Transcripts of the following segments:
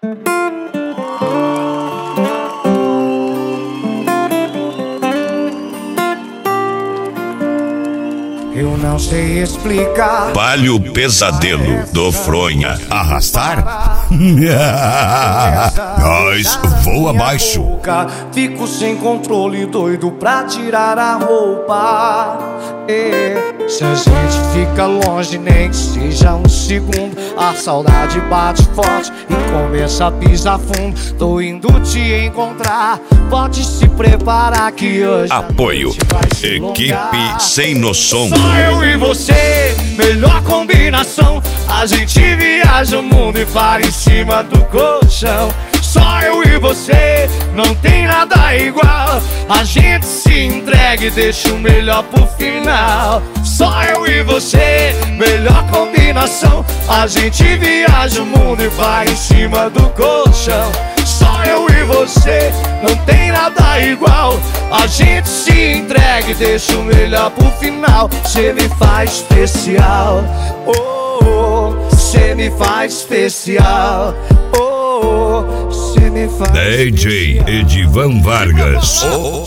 Eu não sei explicar. Palio Pesadelo do Fronha. Arrastar? Nós voa abaixo. Fico sem controle, doido pra tirar a roupa. Se a gente fica longe, nem que seja um segundo, a saudade bate forte e começa a pisar fundo. Tô indo te encontrar, pode se preparar que hoje Apoio Equipe Sem Noção. Só eu e você, melhor combinação. A gente viaja o mundo e para em cima do colchão. Só eu e você, não tem nada igual. A gente se entrega e deixa o melhor pro final. Só eu e você, melhor combinação. A gente viaja o mundo e vai em cima do colchão. Só eu e você, não tem nada igual. A gente se entrega e deixa o melhor pro final. Cê me faz especial, oh, oh. Cê me faz especial, oh, oh. Cê me faz DJ Edivan Vargas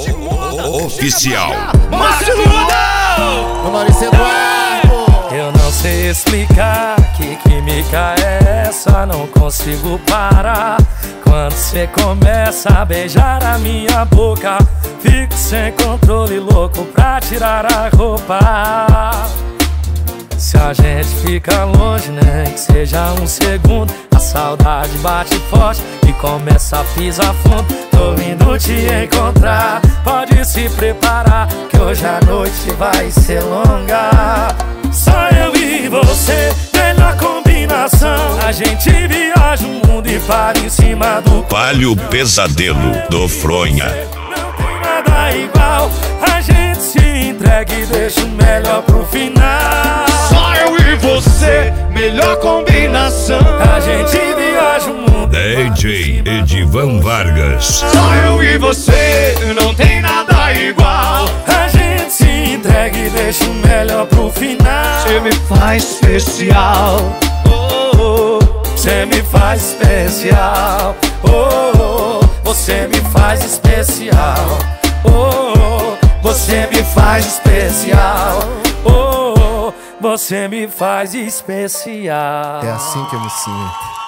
Oficial. Márcio Ludão, Maurício Eduardo. Eu não sei explicar que química é essa, não consigo parar. Quando cê começa a beijar a minha boca, fico sem controle, louco pra tirar a roupa. Se a gente fica longe, nem que seja um segundo, a saudade bate forte e começa a pisar fundo. Tô indo te encontrar, pode se preparar, que hoje a noite vai ser longa. Só eu e você, melhor combinação. A gente viaja o mundo e para em cima do Palio Pesadelo do Fronha. Não tem nada igual. A gente se entrega e deixa o melhor pro final. só eu e você, melhor combinação. A gente viaja o mundo. DJ Edivan Vargas. Só eu e você, não tem nada igual. A gente se entrega e deixa o melhor pro final. Você me faz especial, oh, oh. Você me faz especial, oh, oh. Você me faz especial, oh, oh. Você me faz especial, oh, oh. Você me faz especial. É assim que eu me sinto.